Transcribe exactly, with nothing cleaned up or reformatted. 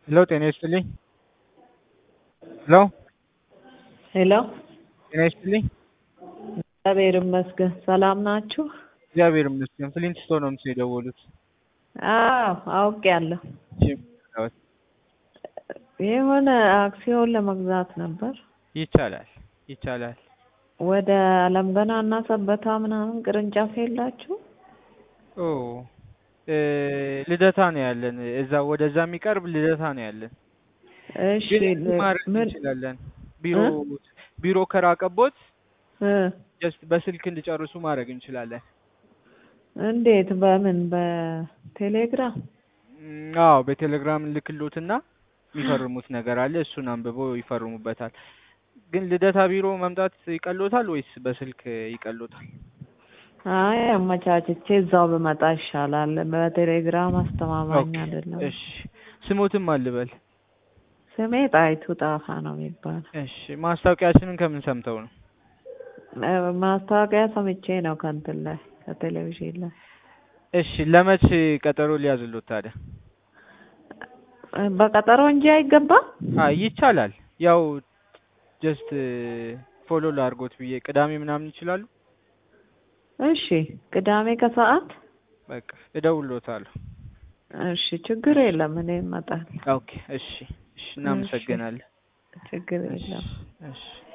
ሄሎ ጤና ይስጥልኝ። ሄሎ ሄሎ ጤና ይስጥልኝ። እግዚአብሔር ይመስገን። ሰላም ናችሁ? እግዚአብሔር ይመስገን። ፍሊንት ስቶን ነው ምስል የደወሉት? አዎ አውቄያለሁ። የሆነ አክሲዮን ለመግዛት ነበር። ይቻላል ይቻላል። ወደ አለም ገና እና ሰበታ ምናምን ቅርንጫፍ የላችሁ? ኦ ልደታ ነው ያለን። እዛ ወደዛ የሚቀርብ ልደታ ነው ያለን። እሺ ማድረግ ምን እንችላለን። ቢሮ ቢሮ ከራቀቦት እ ጀስት በስልክ እንዲጨርሱ ማድረግ እንችላለን። እንዴት? በምን? በቴሌግራም? አዎ በቴሌግራም ልክሎትና የሚፈርሙት ነገር አለ። እሱን አንብበው ይፈርሙበታል። ግን ልደታ ቢሮ መምጣት ይቀሎታል ወይስ በስልክ ይቀሎታል? አይ አመቻችቼ እዛው በመጣ ይሻላል። በቴሌግራም አስተማማኝ አይደለም። እሺ ስሞትም አልበል። ስሜ ጣይቱ ጣፋ ነው የሚባለው። እሺ ማስታወቂያችንን ከምን ሰምተው ነው? ማስታወቂያ ሰምቼ ነው ከእንትን ላይ ከቴሌቪዥን ላይ። እሺ ለመቼ ቀጠሮ ሊያዝሉት ታዲያ? በቀጠሮ እንጂ አይገባም? አይ ይቻላል። ያው ጀስት ፎሎ ላድርጎት ብዬ ቅዳሜ ምናምን ይችላሉ? እሺ ቅዳሜ ከሰዓት በቃ እደውልዎታለሁ። እሺ ችግር የለም እኔ እመጣለሁ። ኦኬ እሺ እሺ እናመሰግናለን። ችግር የለም። እሺ